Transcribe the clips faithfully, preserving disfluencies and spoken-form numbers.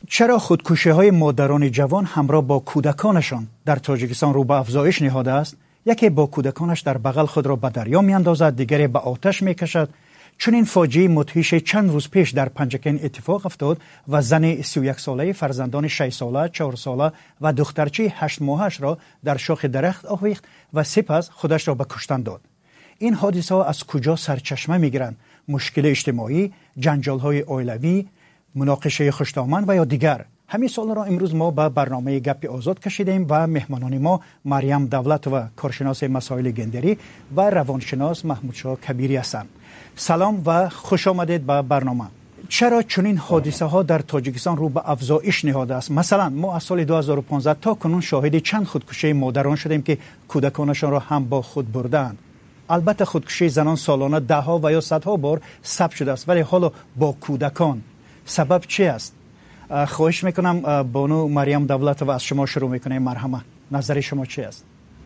چرا خودکشی‌های مادران جوان همراه با کودکانشان در تاجیکستان رو به افزایش نهاده است؟ یکی با کودکانش در بغل خود را به دریا میاندازد، دیگری به آتش میکشد. چون این فاجعه مدهش چند روز پیش در پنجکن اتفاق افتاد و زن سی و یک ساله فرزندان شش ساله، چهار ساله و دخترچه هشت ماهش را در شاخ درخت آویخت و سپس خودش را به کشتن داد. این حادثه ها از کجا سرچشمه میگیرند؟ مشکل اجتماعی، جنجال های عائلوی، مناقشه خوش‌طامن و یا دیگر؟ همین سوال را امروز ما به برنامه گپ آزاد کشیدیم و مهمانان ما مریم دولت و کارشناس مسائل گندری و روانشناس محمودشاه کبیری هستند. سلام و خوش آمدید به برنامه. چرا چنین حادثه ها در تاجیکستان رو به افزایش نهاده است؟ مثلا ما از سال دو هزار و پانزده تا کنون شاهد چند خودکشی مادران شدیم که کودکانشان را هم با خود بردند. البته خودکشی زنان سالانه ده ها و یا صدها بار ثبت شده است، ولی حالا با کودکان سبب چی است؟ خواهش میکنم بانو مریم دولت و از شما شروع میکنیم. مرحمت، نظر شما چی است؟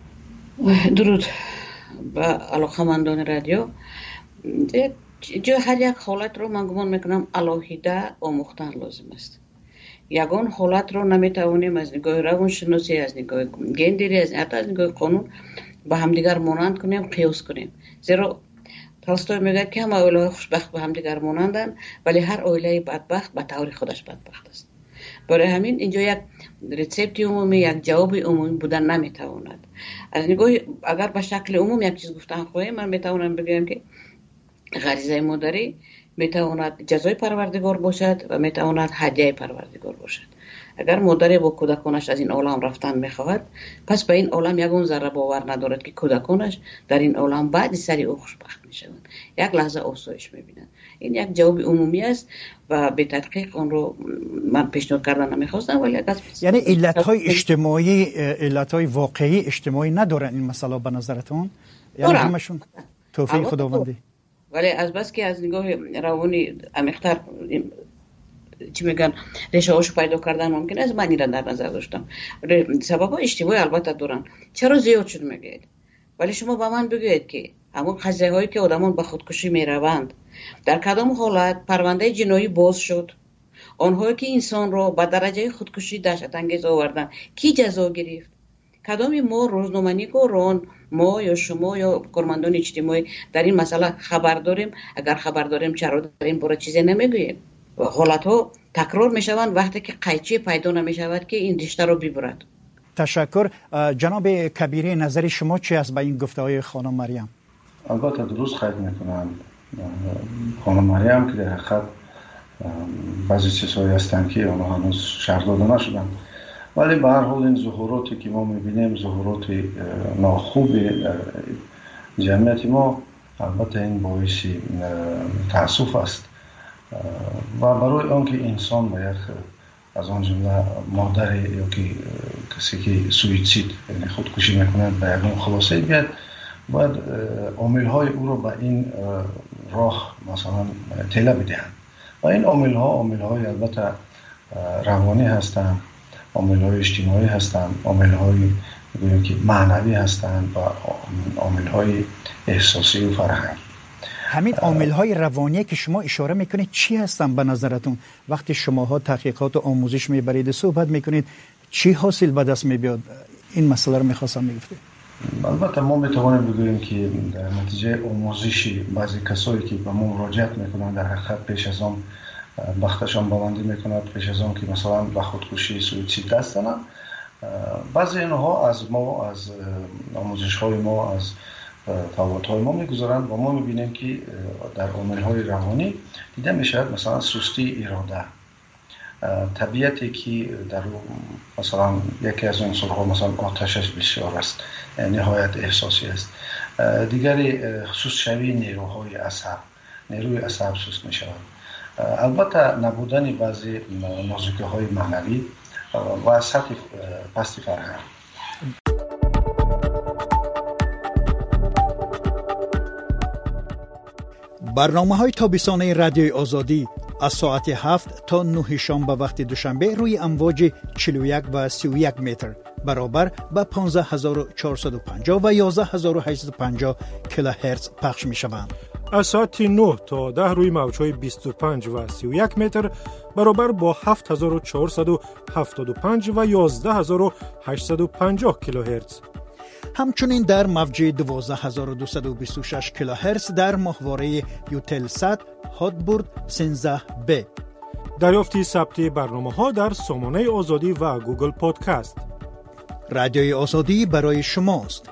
درود با علاقمندان رادیو. جو هر یک حالت رو من گمان میکنم علاهیده آموختن لازم است. یگان حالت رو نمیتوانیم از نگاه روانشناسی، از نگاه گندری، از حتی از نگاه قانون با همدیگر مانند کنیم، قیاس کنیم. زیرا تولستوی میگه که همه عائله خوشبخت با همدیگر مانندند، ولی هر عائله بدبخت به طور خودش بدبخت است. برای همین اینجا یک ریسپت عمومی، یک جواب عمومی بودن نمیتواند. از نگاه اگر به شکل عموم یک چیز گفتن خواهیم، من میتوانم بگم که غریزه مادری میتواند جزای پروردگار باشد و میتواند هدیه پروردگار باشد. اگر مادری با کودکانش از این عالم رفتن میخواهد، پس به این عالم یگان ذره باور ندارد که کودکانش در این عالم بعد سری او خوشبخت میشوند، یک لحظه آسایش میبینند. این یک جواب عمومی است و به تدقیق آن رو من پیشنهاد کردن نمیخواستم، ولی یعنی علتهای اجتماعی، علتهای واقعی اجتماعی ندارن این مسئله به نظرتون؟ یعنی همشون توفیق خداوندی؟ ولی از بس که از نگاه روانی عمیق‌تر چی میگن ریشه هاشو پیدا کردن ممکن است، من این را در نظر داشتم. سبب اجتماعی البته دارن. چرا زیاد شد میگید؟ ولی شما با من بگویید که همون قضیه هایی که آدمان به خودکشی میروند در کدام حالت پرونده جنایی باز شد؟ آنهایی که انسان را به درجه خودکشی دهشت انگیز آوردن کی جزا گرفت؟ کدامی ما روزنامه‌نگاران، ما یا شما یا کارمندان اجتماعی در این مسئله خبر داریم؟ اگر خبر داریم چرا در این باره چیزی نمیگوییم؟ حالت ها تکرار می شوند وقتی که قیچی پیدا نمی شود که این رشته رو ببرد. تشکر. جناب کبیری، نظر شما چی است به این گفته های خانم مریم؟ البته درست خیلی میکنم خانم مریم که در حقیقت بعضی چیزهایی هستند که آنها هنوز شرح داده نشدن، ولی به هر حال این ظهوراتی که ما میبینیم ظهورات ناخوب جمعیت ما، البته این باعث تأسف است و برای آنکه انسان باید از آن جمله مادر یا که کسی که سویسید یعنی خودکشی میکند به یگان خلاصه بیاد، باید عامل‌های او را به این راه مثلا تله بدهند و این عامل‌ها عامل‌های البته روانی هستند، عامل‌های اجتماعی هستند، عامل‌های بگوییم که معنوی هستند و عامل‌های احساسی و فرهنگی. همین عامل‌های روانی که شما اشاره میکنید چی هستن به نظرتون؟ وقتی شماها تحقیقات و آموزش میبرید صحبت میکنید چی حاصل به دست میاد؟ این مسئله رو میخواستم میگفتید. البته ما میتوانیم بگوییم که در نتیجه آموزشی بعضی کسایی که به ما مراجعت میکنن در حقیقت پیش از آن بختشان بلندی میکند، پیش از آن که مثلا به خودکشی سویسید دست زنند، بعضی اینها از ما از آموزش‌های ما از تفاوت‌های ما میگذارند و ما میبینیم که در عامل‌های روانی دیده میشود مثلا سستی اراده، طبیعتی که در مثلا یکی از عنصرها مثلا آتشش بسیار است، نهایت احساسی است، دیگری سست شوی نیروهای عصب، نیروی عصب سست میشود، البته نبودن بعضی نازکی‌های معنوی و سطح پست فرهنگ. برنامه های تابستانه رادیوی آزادی از ساعت هفت تا نه شام به وقت دوشنبه روی امواج چهل و یک و سی و یک متر برابر به پانزده هزار و چهارصد و پنجاه و یازده هزار و هشتصد و پنجاه کیلوهرتز پخش می شوند. از ساعت نه تا ده روی موج‌های بیست و پنج و سی و یک متر برابر با هفت هزار و چهارصد و هفتاد و پنج و یازده هزار و هشتصد و پنجاه کیلوهرتز. همچنین در موج دوازده هزار و دویست و بیست و شش کیلوهرتز در ماهواره یوتلسات هاتبورد سیزده بی. دریافتی ثبت برنامه‌ها در سامانه آزادی و گوگل پادکست. رادیوی آزادی برای شماست.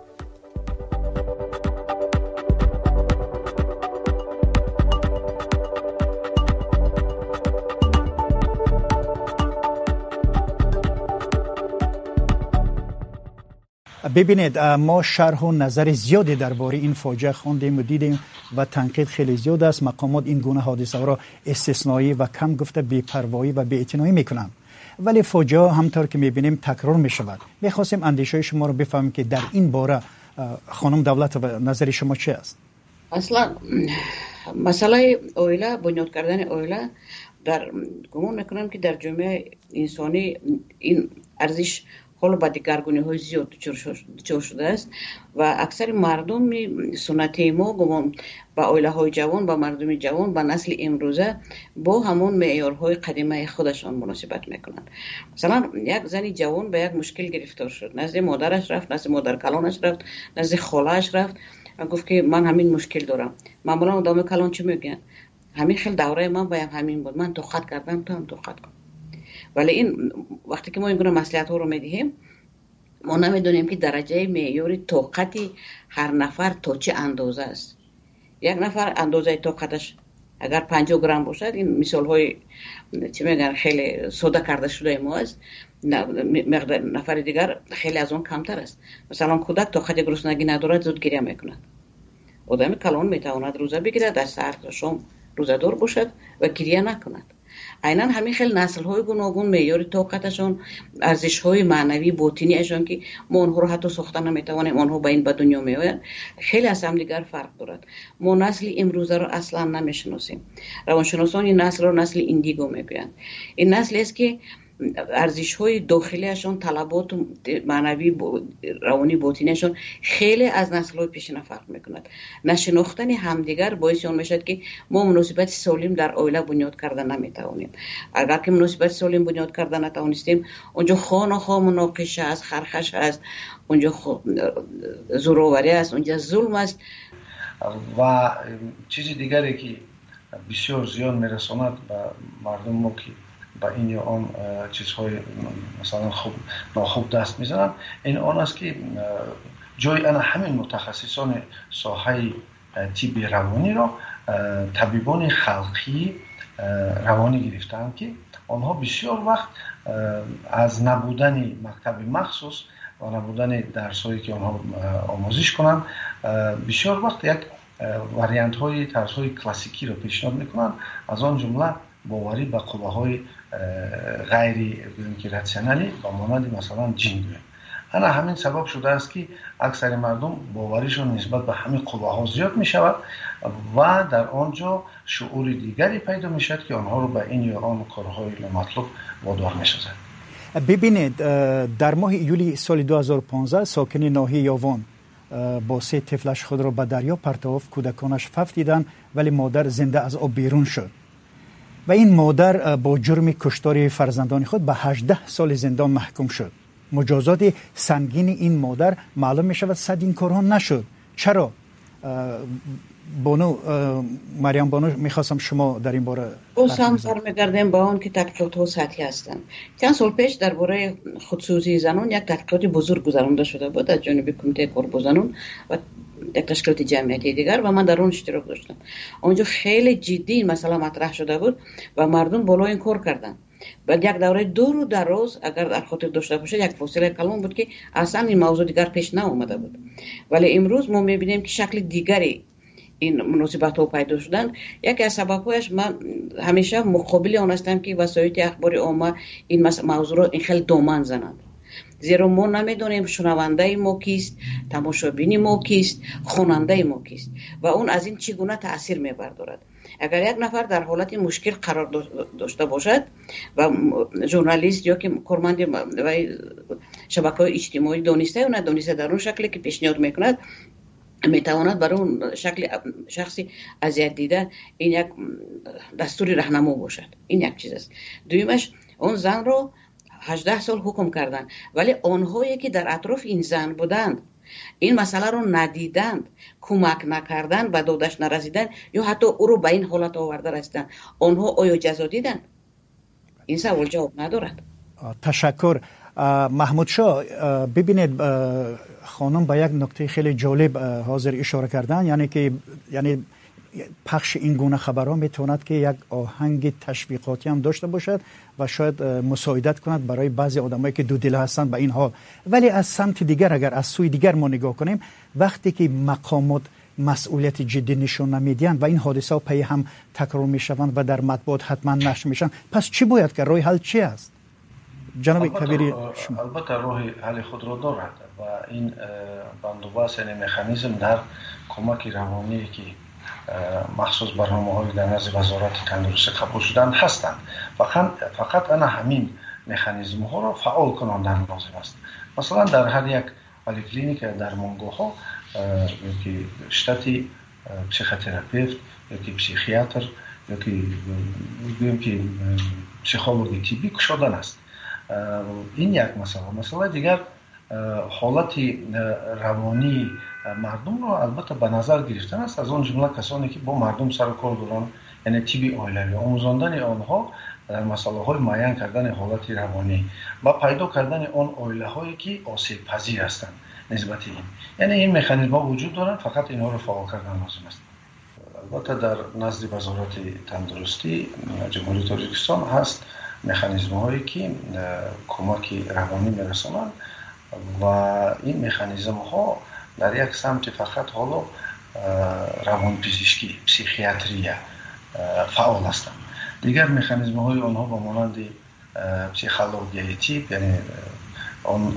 ببینید، ما شرح و نظر زیادی درباره این فاجعه خواندیم و دیدیم و تنقید خیلی زیاد است. مقامات این گونه حادثه را استثنایی و کم گفته بی‌پروایی و بی‌اعتنایی میکنند، ولی فاجعه همطور که میبینیم تکرار میشود. میخواستیم اندیشه شما رو بفهمیم که در این باره خانم دولت و نظر شما چه است؟ اصلا مسئله اویلا، بنیاد کردن اویلا، در گمان میکنم که در جامعه انسانی این ارزش حالا با دگرگونی های زیاد دچار شده است و اکثر مردم سنتی ما گمان با اویله های جوان، با مردم جوان، با نسل امروزه با همون معیارهای قدیمی خودشان مناسبت میکنند. مثلا یک زنی جوان به یک مشکل گرفتار شد، نزد مادرش رفت، نزد مادر کلانش رفت، نزد خاله‌اش رفت و گفت که من همین مشکل دارم. معمولا آدم کلان چی میگن؟ همین خیلی دوره من باید همین بود، من توقیت کردم تو هم توقیت کن. ولی این وقتی که ما این گونه مصلحت ها رو میدهیم، ما نمیدونیم که درجه معیار طاقت هر نفر تا چه اندازه است. یک نفر اندازه طاقتش اگر پنجاه گرم باشد، این مثال های چی میگن خیلی ساده کرده شده ما است، نفر دیگر خیلی از اون کمتر است. مثلا کودک طاقت گرسنگی ندارد، زود گریه میکند. آدم کلان میتواند روزه بگیرد، از سحر تا شام روزه دار باشد و گریه نکند. عیناً همین خیلی نسل های گوناگون معیار طاقتشون، ارزش های معنوی باطنیشون که ما اونها رو حتی ساخته نمیتوانیم، اونها به این به دنیا میآیند، خیلی از هم دیگر فرق دارد. ما نسل امروزه رو اصلا نمیشناسیم. روانشناسان این نسل رو نسل ایندیگو میگویند. این نسلی است که ارزش های داخلیشون، طلبات معنوی روانی باطنیشون خیلی از نسل های پیشین فرق میکند. نشناختن همدیگر باعث اون میشد که ما مناسبت سالم در عائله بنیاد کردن نمیتوانیم. اگر که مناسبت سالم بنیاد کردن نتوانستیم، اونجا خانه ها مناقشه است، خرخش است، اونجا زوراوری است، اونجا ظلم است و چیز دیگری که بسیار زیان میرساند به مردم ما که با این یا آن چیزهای مثلا خوب ناخوب دست میزنن، این آن است که جای انا همین متخصصان ساحه طب روانی را طبیبان خلقی روانی گرفتند که آنها بسیار وقت از نبودن مکتب مخصوص و نبودن درسایی که آنها آموزش کنند، بسیار وقت یک واریانت های طرز های کلاسیکی را پیشنهاد میکنند، از آن جمله باوری به قوه‌های غیر راسیونالی با مانند مثلا جن. انا همین سبب شده است که اکثر مردم باوریشون نسبت به همین قوه‌ها زیاد می شود و در آنجا شعور دیگری پیدا می شود که آنها رو به این یا آن کارهای مطلوب وادار می سازد. ببینید، در ماه یولی سال دو هزار و پانزده ساکن ناحیه یاوان با سه طفلش خود را به دریا پرتاب، کودکانش فوت دیدند ولی مادر زنده از آب بیرون شد و این مادر با جرم کشتار فرزندان خود به هجده سال زندان محکوم شد. مجازات سنگین این مادر معلوم می شود صد این کارها نشد. چرا؟ بانو مریم بانو، میخواستم شما در این باره باز هم برمیگردیم با اون که تحقیقات ها سطحی هستند. چند سال پیش درباره خودسوزی زنان یک تحقیقات بزرگ گذرانده شده بود از جانب کمیته کار زنان و یک تشکیلات جمعیتی دیگر و من در اون اشتراک داشتم. اونجا خیلی جدی این مسئله مطرح شده بود و مردم بالا این کار کردن. بعد یک دوره دور و دراز اگر در خاطر داشته باشه یک فاصله کلان بود که اصلا این موضوع دیگر پیش نیامده بود. ولی امروز ما میبینیم که شکل دیگری این مناسبت ها پیدا شدن. یکی از سببهایش من همیشه مقابل آن هستم که وسایل اخباری عامه این موضوع را این خیلی دامن زنند. زیرا ما نمیدونیم شنونده ما کیست، تماشابین ما کیست، خواننده ما کیست و اون از این چگونه تأثیر میبردارد. اگر یک نفر در حالت مشکل قرار داشته باشد و ژورنالیست یا که کارمند و شبکه‌های اجتماعی دانسته یا ندانسته در اون شکلی که پیشنهاد میکند میتواند برای اون شکل شخصی اذیت دیده این یک دستوری راهنما باشد. این یک چیز است. دویمش اون زن رو هجده سال حکم کردن، ولی آنهایی که در اطراف این زن بودند این مسئله رو ندیدند، کمک نکردن، به دادش نرسیدن یا حتی او رو به این حالت آورده رسیدن، آنها آیا جزا دیدند؟ این سوال جواب ندارد. تشکر. محمود شاه، ببینید خانم به یک نکته خیلی جالب حاضر اشاره کردن، یعنی که یعنی پخش این گونه خبرها میتواند که یک آهنگ تشویقاتی هم داشته باشد و شاید مساعدت کند برای بعضی آدمایی که دو دل هستند به این حال. ولی از سمت دیگر اگر از سوی دیگر ما نگاه کنیم، وقتی که مقامات مسئولیت جدی نشون نمیدن و این حادثه پی هم تکرار میشوند و در مطبوعات حتما نشر میشن، پس چی باید که راه حل چی است؟ جناب کبیری شما. البته راه حل خود را دارد و این بندوبست یعنی مکانیزم در کمک روانی که مخصوص برنامه‌های در نزد وزارت تندرستی قبول شدن هستند. فقط فقط انا همین مکانیزم ها را فعال کناندن لازم است. مثلا در هر یک پلیکلینیک در مونگوها یکی شتاتی پسیختراپیوت، یکی پسیخیاتر، یکی میگویم که پسیخولوژی طبی کشودن است. این یک مسئله. مسئله دیگر حالت روانی مردم رو البته به نظر گرفتن است، از اون جمله کسانی که با مردم سر و کار دارن، یعنی تیبی اولیوی، آموزاندن آنها در مسئله های معین کردن حالت روانی و پیدا کردن آن اولیه هایی که آسیب پذیر هستند نسبت این. یعنی این مکانیزم ها وجود دارن، فقط اینها رو فعال کردن لازم است. البته در نزد وزارت تندرستی جمهوری تاجیکستان هست مکانیزم هایی که کمک روانی میرسانند و این مکانیزم ها در یک سمت فقط حالا روانپزشکی، پسیخیاتری فعال هستند. دیگر مکانیزم های آنها با مانند پسیخولوژی تیپ، یعنی آن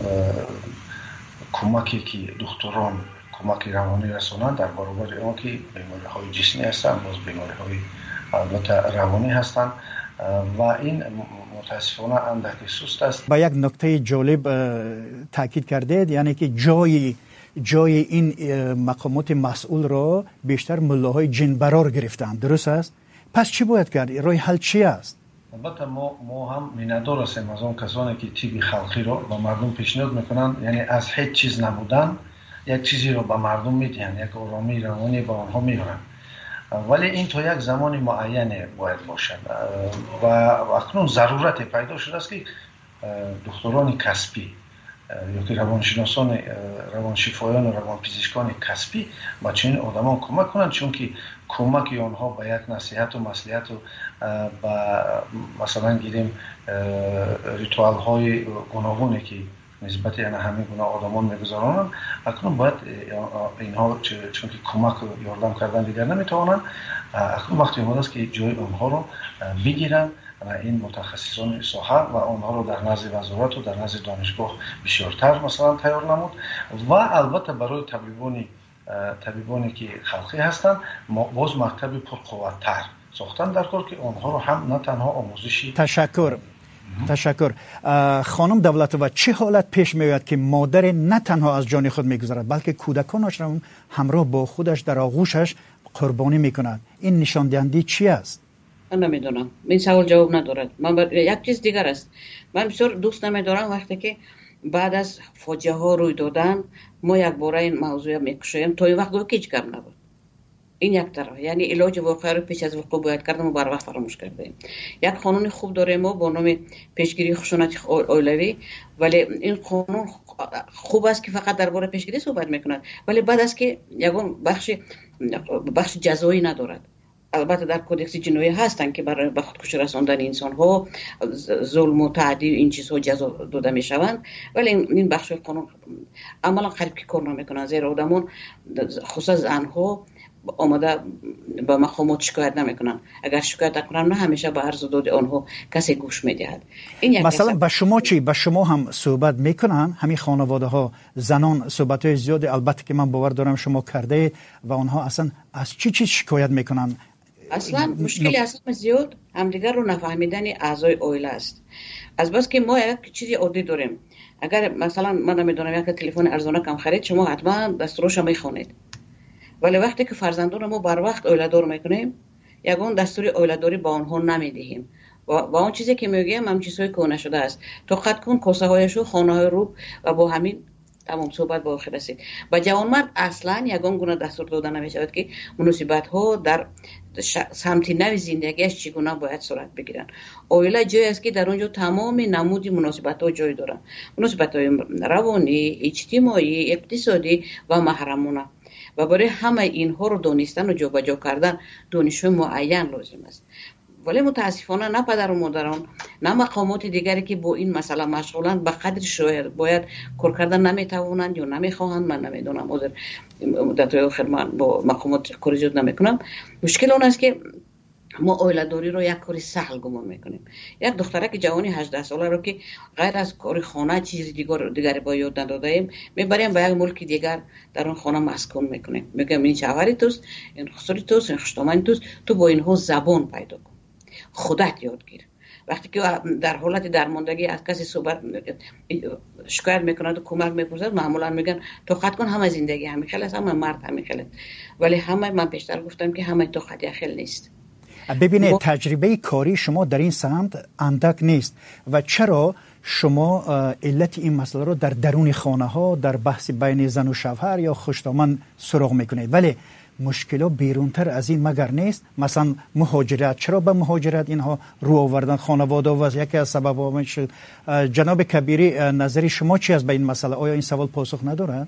کمکی که دکتران کمک روانی رسانند در برابر آن که بیماری های جسمی هستند، باز بیماری های البته روانی هستند و این متاسفانه اندکی سست است. با یک نکته جالب تاکید کردید، یعنی که جای جای این مقامات مسئول را بیشتر ملاهای جنبرار گرفتند، درست است؟ پس چی باید کرد؟ راه حل چی است؟ البته ما ما هم میندار هستیم از اون کسانی که تیبی خلقی را به مردم پیشنهاد میکنند، یعنی از هیچ چیز نبودن یک چیزی رو به مردم میدهند، یک آرامی روانی به آنها میارند. ولی این تا یک زمان معین باید باشد و اکنون ضرورت پیدا شده است که دکتران کسبی یا که روانشناسان، روانشفایان و روانپزشکان کسبی با چنین آدمان کمک کنند، چون که کمک آنها به یک نصیحت و مصلحت و با مثلا گیریم ریتوال های گوناگونی که نسبت یعنی همین گونه آدمان میگذارانند، اکنون باید اینها چون که کمک و یاردم کردن دیگر نمیتوانند، اکنون وقتی اومده است که جای آنها رو بگیرن این متخصصان ساحه و آنها رو در نزد وزارت و در نزد دانشگاه بسیارتر مثلا تیار نمود و البته برای طبیبانی طبیبانی که خلقی هستند باز مکتب پرقوت‌تر ساختن در کار که آنها رو هم نه تنها آموزشی. تشکر. تشکر. خانم دولت و چه حالت پیش میاد که مادر نه تنها از جان خود میگذارد بلکه کودکانش را همراه با خودش در آغوشش قربانی میکند؟ این نشان دهنده چی است؟ من نمیدونم، این سوال جواب ندارد. من بر... یک چیز دیگر است. من بسیار دوست نمیدارم وقتی که بعد از فاجعه ها روی دادن ما یک باره این موضوع میکشیم تا این وقت هیچ کار نبود. این یک طرف، یعنی علاج واقعی رو پیش از وقوع باید کردن و بر وقت فراموش کرده. یک قانون خوب داریم ما با نام پیشگیری خشونت اولیوی، ولی این قانون خوب است که فقط درباره پیشگیری صحبت میکند، ولی بعد از که یگان بخش بخش جزایی ندارد. البته در کودکس جنایی هستن که برای به خودکشی رساندن انسان ها ظلم و تعدی این چیزها جزا داده میشوند، ولی این بخش قانون عملا قریب که کار نمیکنن، زیرا آدمون خصوصا زنها آمده به مقامات شکایت نمیکنن. اگر شکایت نکنن نه همیشه به عرض و داد آنها کسی گوش میدهد. این مثلا به شما چی؟ به شما هم صحبت میکنن همین خانواده ها زنان؟ صحبت های زیاد البته که من باور دارم شما کرده و آنها اصلا از چی چی شکایت میکنن؟ اصلا مشکلی اصلا زیاد همدیگر رو نفهمیدن اعضای عائله است. از بس که ما یک چیزی عادی داریم، اگر مثلا من نمیدونم یک تلفن ارزانه کم خرید، شما حتما دستورش میخونید. ولی وقتی که فرزندان ما بر وقت اولادار میکنیم یگان دستور اولاداری با آنها نمیدهیم و با اون چیزی که میگیم هم چیزهای کهنه شده است. تو قد کن کاسه هایشو خانه های روب و با همین تمام صحبت با آخر رسید. و جوانمرد اصلا یگان گونه دستور داده نمیشود که مناسبت ها در سمت نوی زندگیش چگونه باید صورت بگیرن. اویله جایی است که در اونجا تمام نمودی مناسبت ها جای دارن، مناسبت های روانی، اجتماعی، اقتصادی و محرمانه و برای همه اینها رو دانستن و جابجا کردن دانش‌های معین لازم است. ولی متاسفانه نه پدر و مادران نه مقامات دیگری که با این مسئله مشغولند به قدر شاید باید کار کردن نمیتوانند یا نمیخواهند. من نمیدونم حاضر مدت آخر من با مقامات کاری زیاد نمیکنم. مشکل اون است که ما اولاداری رو یک کاری سهل گمان میکنیم. یک دخترک جوانی هجده ساله رو که غیر از کار خانه چیزی دیگر دیگری با یاد نداده ایم میبریم به یک ملک دیگر در اون خانه مسکن میکنیم. میگم این شوهری توست، این خسری توست، این خشتامنی توست، تو با اینها زبان پیدا کن، خودت یاد گیر. وقتی که در حالت درماندگی از کسی صحبت شکایت میکند و کمک میپرسد معمولا میگن تو خط کن همه زندگی همین خیلی است، همه مرد همین خیلی. ولی همه من پیشتر گفتم که همه تو خط خیلی نیست. ببینید ما... تجربه کاری شما در این سمت اندک نیست و چرا شما علت این مسئله رو در درون خانه ها در بحث بین زن و شوهر یا خشتامن سراغ میکنید، ولی مشکل بیرونتر از این مگر نیست؟ مثلا مهاجرت، چرا به مهاجرت اینها رو آوردن خانواده و یکی از سبب‌ها میشه؟ جناب کبیری نظری شما چی است به این مسئله؟ آیا این سوال پاسخ نداره؟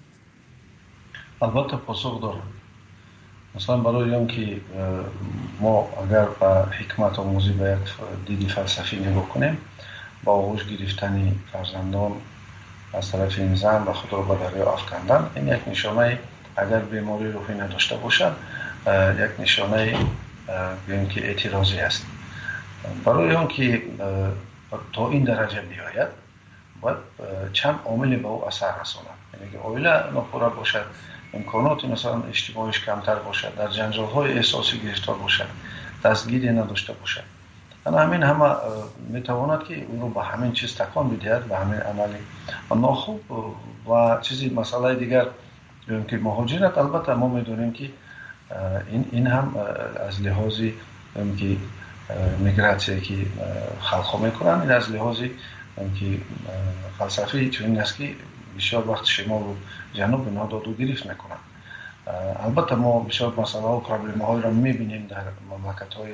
البته پاسخ داره. مثلا برای اون که ما اگر به حکمت آموزی به یک دیدی فلسفی نگاه کنیم، با آغوش گرفتن فرزندان از طرف این زن و خود را به دریا افکندن، این یک نشانه اگر بیماری روحی نداشته باشد یک نشانه بگیم که اعتراضی است. برای اون که تا این درجه بیاید باید چند عامل به او اثر رساند. یعنی که عائله ناپوره باشد، امکانات مثلا اجتماعیش کمتر باشد، در جنجال‌های احساسی گرفتار باشد، دستگیری نداشته باشد. انا همین همه میتواند که اون رو به همین چیز تکان بدهد، به همین عملی ناخوب و چیزی مسئله دیگر که مهاجرت. البته ما میدونیم که این این هم از لحاظی که میگراتسی که خلق میکنن، این از لحاظی که فلسفی چون است که بسیار وقت شمال و جنوب ناداد و گرفت میکنن. البته ما بسیار مسئله و پرابلم های را میبینیم در مملکت های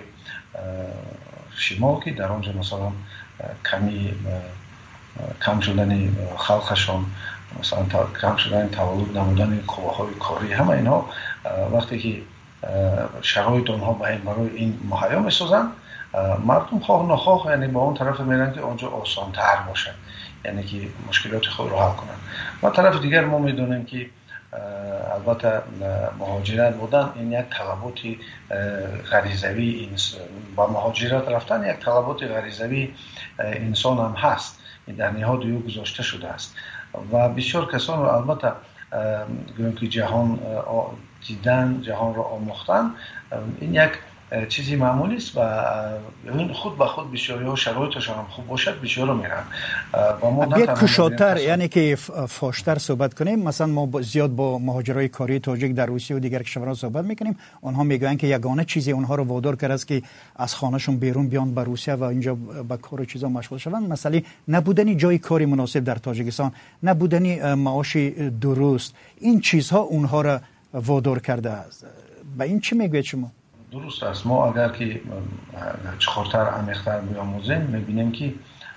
شمال که در آنجا مثلا کمی کم شدن خلقشان، مثلا کم شدن تولد نمودن قواهای کاری، همه اینها وقتی که شرایط آنها برای این مهیا میسازن، مردم خواه نخواه یعنی با اون طرف میرن که آنجا آسان تر باشن، یعنی که مشکلات خود رو حل کنن. و طرف دیگر ما میدونیم که البته مهاجرت بودن این یک طلبات غریزوی، با مهاجرت رفتن یک طلبات غریزوی انسان هم هست، در نهاد او گذاشته شده است. و بسیار کسان رو البته گویم که جهان دیدن، جهان را آموختن، این یک چیزی معمولی است و این خود به خود بسیاری ها شرایطشان هم خوب باشد بسیار رو میرن. و ما بیت کشاتر یعنی که فاشتر صحبت کنیم، مثلا ما زیاد با مهاجرای کاری تاجیک در روسیه و دیگر کشورها صحبت میکنیم، آنها میگویند که یگانه چیزی اونها رو وادار کرده است که از خانهشون بیرون بیان به روسیه و اینجا با کار و چیزا مشغول شوند، مسئله نبودنی جای کاری مناسب در تاجیکستان، نبودنی معاش درست، این چیزها اونها را وادار کرده است. به این چی میگوید شما؟ درست است. ما اگر که چخورتر عمیق‌تر بیاموزیم میبینیم که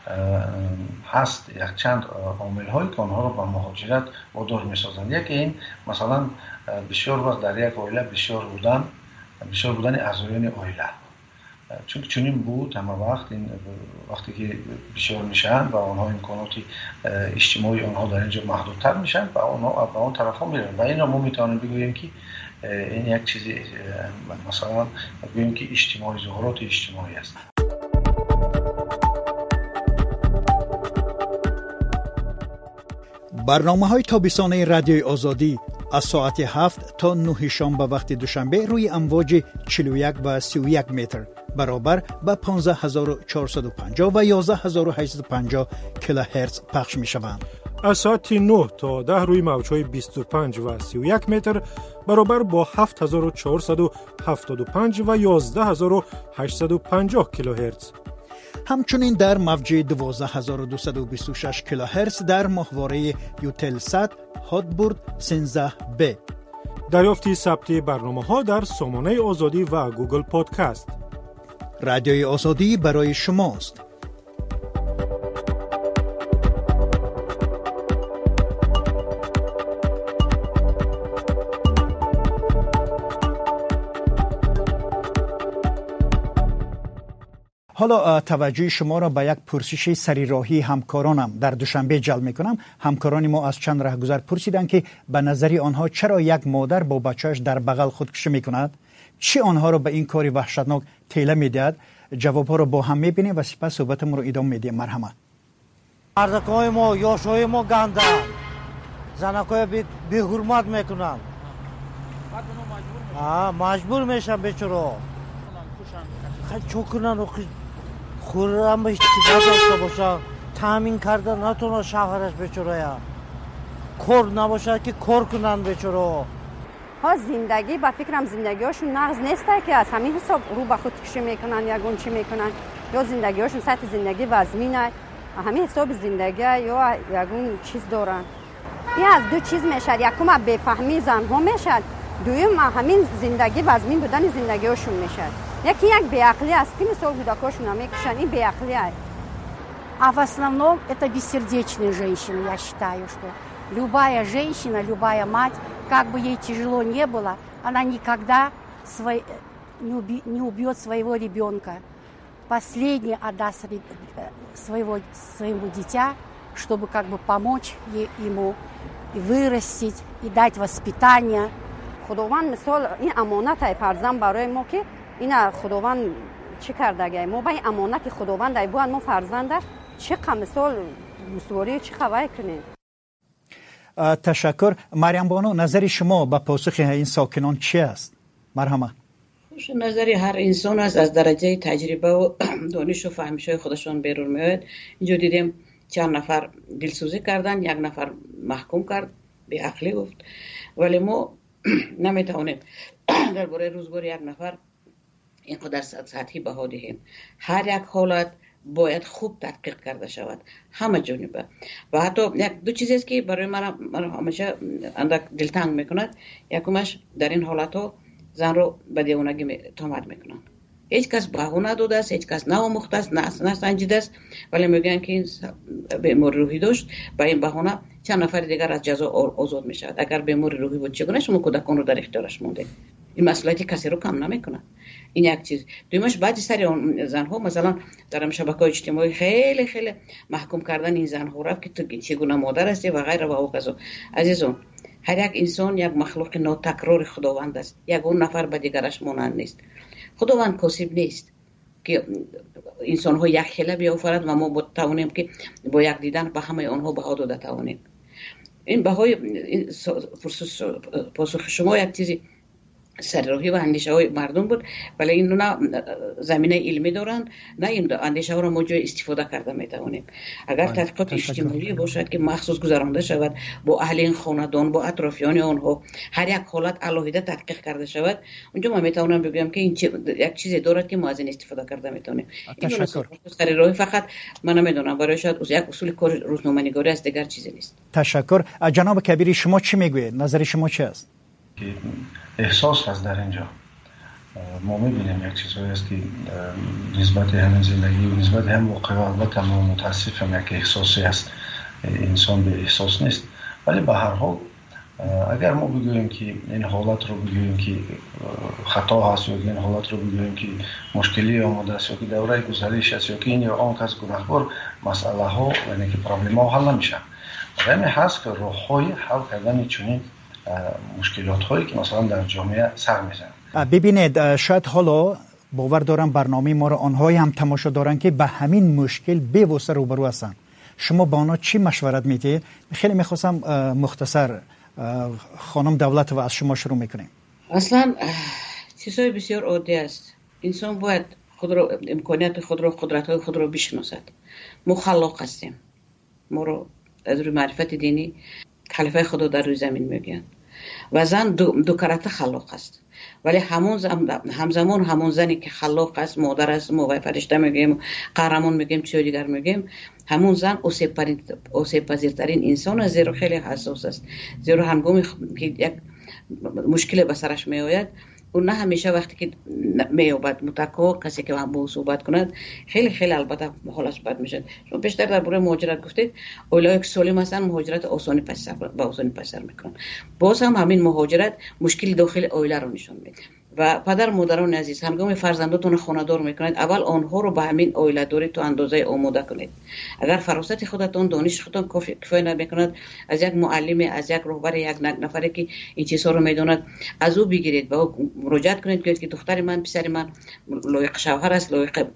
هست یک چند عامل هایی که آنها رو به مهاجرت وادار میسازند. یکی این مثلا بسیار وقت در یک عائله بسیار بودن بسیار بودن اعضایان عائله، چون که چنین بود همه وقت، این وقتی که بسیار میشن و آنها امکانات اجتماعی آنها در اینجا محدودتر میشن و آنها به اون طرف ها میرن و این را ما میتونیم بگوییم که این یک چیزی مثلا بگوییم که اجتماعی، ظهورات اجتماعی است. برنامه های تابستانه رادیوی آزادی از ساعت هفت تا نه شام به وقت دوشنبه روی امواج چهل و یک و سی و یک متر برابر به پانزده هزار و چهارصد و پنجاه و یازده هزار و هشتصد و پنجاه کیلوهرتز پخش می شوند. از ساعت نه تا ده روی موج‌های بیست و پنج و سی و یک متر برابر با هفت هزار و چهارصد و هفتاد و پنج و یازده هزار و هشتصد و پنجاه کیلوهرتز. همچنین در موج دوازده هزار و دویست و بیست و شش کیلوهرتز در ماهواره یوتلسات هاتبورد سیزده بی. دریافتی ثبتی برنامه‌ها در سامانه آزادی و گوگل پادکست. رادیوی آزادی برای شماست. حالا توجه شما را به یک پرسش سریراهی همکارانم در دوشنبه جلب میکنم. همکاران ما از چند رهگذر پرسیدند که به نظر آنها چرا یک مادر با بچه‌اش در بغل خودکشی میکند؟ چی آنها را به این کاری وحشتناک تیله میدهد؟ جوابها را با هم میبینیم و سپس صحبتمون رو ادامه میدیم. مرحمت. مردکای ما یاشای ما گنده، زنکای بی حرمت میکنن، مجبور میشن بیچاره چوکنن خورم بهش نداشته باشه، تامین کرده نتونه شوهرش بیچاره کار نباشه که کار کنن بیچاره ها. زندگی با فکرم زندگیشون نقض نیسته که از همین حساب رو به خودکشی میکنن یا گونچی میکنن، یا زندگیشون سطح زندگی وزمینه همین حساب زندگی یا یگون چیز دارن. این از دو چیز میشد، یکم بفهمی زنها میشد، دویم همین زندگی وزمین بودن زندگیشون میشد. یکی یک بیعقلی است که مثال کودکاشون هم میکشن، این بیعقلی است. А в основном это бессердечные женщины, я считаю, что любая женщина, любая мать, как бы ей тяжело не было, она никогда свой, не, уби, не убьет своего ребенка. Последний отдаст своего, своему дитя, чтобы как бы помочь ей, ему и вырастить, и дать воспитание. خداوند مثال این امانت های فرزند برای ما که اینا خداوند چی کرده؟ ما با این امانت که خداوند ای بود ما فرزند چقدر مثال مسواری چه خبر کنیم. تشکر. مریم بانو، نظر شما به پاسخ این ساکنان چی است؟ مرحمت. خوش، نظری هر انسان است از درجه تجربه و دانش و فهمیش‌های خودشون بیرون میاد. اینجا دیدیم چند نفر دلسوزی کردن، یک نفر محکوم کرد، بی عقلی گفت، ولی ما نمیتونیم درباره روزگار یک نفر اینقدر سطحی بها دهیم. هر یک حالت باید خوب تحقیق کرده شود، همه جانبه. و حتی یک دو چیزی است که برای من همیشه اندک دلتنگ میکند. یکمش در این حالت ها زن رو به دیوانگی تهمت میکنن. هیچ کس بهونه داده است، هیچ کس ناموخته است، نه سنجیده است، ولی میگن که این بیماری روحی داشت، با این بهونه چند نفر دیگر از جزا آزاد میشود. اگر بیماری روحی بود چگونه شما کودکان رو در اختیارش مونده؟ این مسئولیت کسی رو کم نمیکنه. این یک چیز. دومش بعضی سری اون زنها مثلا در شبکه‌های اجتماعی خیلی خیلی محکوم کردن این زنها را که تو چگونه مادر هستی و غیره و اوقازو. عزیزان، هر یک انسان یک مخلوق ناتکرار خداوند است. یک اون نفر به دیگرش مانند نیست. خداوند کاسب نیست که انسان ها یک خیله بیافرد و ما بتوانیم که با یک دیدن به همه آنها بها داده توانیم. این بهای پاسخ شما یک چیزی سرراهی و اندیشه های مردم بود، ولی این نه زمینه علمی دارن، نه این اندیشه ها را ما جای استفاده کرده میتوانیم. اگر تحقیقات اجتماعی باشد که مخصوص گذرانده شود با اهل این خاندان، با اطرافیان آنها، هر یک حالت علاوه تحقیق کرده شود، اونجا ما میتونم بگم که این یک چیزی دارد که ما از این استفاده کرده میتونیم. این سرراهی فقط من نمیدونم، برای شاید یک اصول کار روزنامه‌نگاری است، دیگر چیزی نیست. تشکر. جناب کبیری، شما چی میگوید؟ نظر شما چی است؟ احساس هست در اینجا. ما میبینیم یک چیزهایی است که نسبت همین زندگی و نسبت هم واقع و البته ما متاسفم یک احساسی است، انسان به احساس نیست. ولی به هر حال اگر ما بگوییم که این حالت رو بگوییم که خطا هست، یا این حالت رو بگوییم که مشکلی آمده است، یا که دوره گذشته است، یا که این یا آن کس گناهکار، مسئله ها یعنی که پرابلم ها حل نمیشن. همین هست که راههای حل کردن چنین مشکلات هایی که مثلا در جامعه سر میزنن. ببینید، شاید حالا باور دارم برنامه ما را آنهایی هم تماشا دارن که به همین مشکل بی‌واسطه روبرو هستن. شما با آنها چی مشورت میدید؟ خیلی میخواستم مختصر خانم دولت و از شما شروع میکنیم. اصلا چیزهای بسیار عادی است. انسان باید خود را، امکانیت خود را، قدرت های خود را بشناسد. ما خلاق هستیم، ما رو از روی معرفت دینی خلیفه خدا در روی زمین میگن و زن دو, دو کرته خلاق است، ولی همون زم... همزمان همون زنی که خلاق است، مادر است، موقع فرشته میگیم، قهرمان میگیم، چیز دیگر میگیم، همون زن آسیب پذیرترین انسان است، زیرا خیلی حساس است. زیرا هنگامی که یک مشکل به سرش میآید، اون نه همیشه وقتی که میابد متکا کسی که با او صحبت کند خیلی خیلی البته حالش بد میشه. شما بیشتر درباره مهاجرت گفتید، اولای که سالم هستن مهاجرت آسانی پس با آسانی پسر میکنن. باز هم همین مهاجرت مشکل داخل عائله رو نشون میده. و پدر مادران عزیز، هنگام فرزنداتون خانه‌دار میکنید، اول آنها رو به همین عائله داری تو اندازه آماده کنید. اگر فراست خودتون، دانش خودتون کافی کفایت نمیکند، از یک معلم، از یک رهبر، یک نفری که این چیزها رو میداند از او بگیرید، به او مراجعه کنید که دختر من، پسر من لایق شوهر است، لایق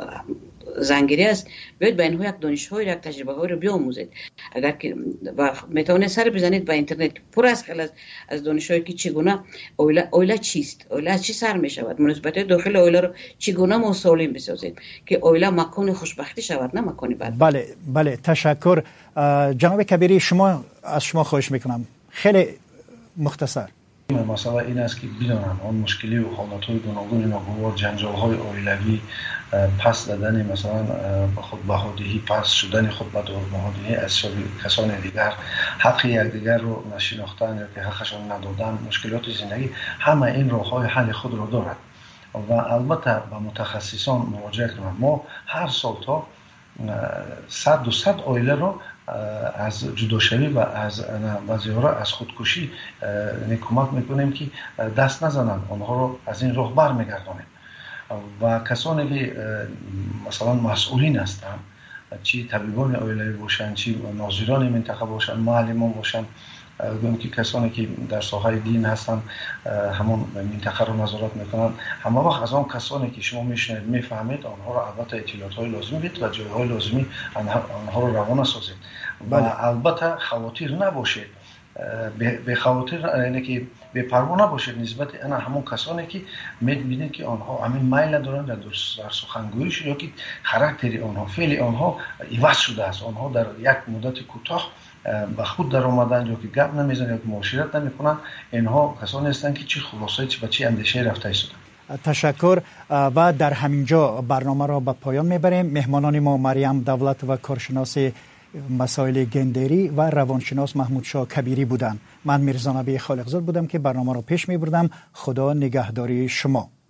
زنگیری است، بیاید به اینها یک دانش‌های، یک تجربه‌های رو بیاموزید. اگر که میتونید سر بزنید به اینترنت، پر از خیلی از دانش‌هایی که چگونه عائله عائله چیست، عائله از چی سر می‌شود، مناسبت داخل عائله رو چگونه ما سالم بسازیم که عائله مکان خوشبختی شود، نه مکان بد. بله بله، تشکر. جناب کبیری، شما از شما خواهش میکنم خیلی مختصر. مسئله این است که بدانم آن مشکلی و حالت‌های گوناگون ناگوار، جنجال‌های عائلوی، پس دادن مثلا به خود بهادهی، پس شدن خود به دور بهادهی از کسان دیگر، حق یکدیگر رو نشناختن یا که حقشان ندادن، مشکلات زندگی، همه این راه‌های حل خود را دارد و البته به متخصصان مراجعه کنند. ما هر سال تا صد و صد عائله رو از جداشوی و از بعضی‌ها از خودکشی کمک میکنیم که دست نزنن، آنها رو از این راه برمیگردانیم. و کسانی که مثلا مسئولین هستند، چی طبیبان عائله‌ای باشند، چی ناظران منطقه باشند، معلمان باشند، گویم که کسانی که در ساحه دین هستند همون منطقه رو نظارت میکنند، همه وقت از آن کسانی که شما میشنید میفهمید آنها رو البته اطلاعات های لازمی بدید و جایهای لازمی آنها رو روانه سازید. و البته خواطر نباشید، به خواطر یعنی که به پروا نباشید نسبت انا همون کسانی که میبینید که آنها همین میل دارند در سخنگوییش یا که خاراکتری آنها، فعل آنها عوض شده است، آنها در یک مدت کوتاه به خود در آمدن یا که گپ نمیزنند یا که معاشرت نمیکنند، اینها کسانی هستند که چی خلاصه چی به چی اندیشه رفته ایستادند. تشکر. و در همینجا برنامه را به پایان میبریم. مهمانان ما مریم دولت و کارشناس مسائل گندری و روانشناس محمود شاه کبیری بودند. من میرزا نبی خالقزاد بودم که برنامه را پیش میبردم. خدا نگهداری شما.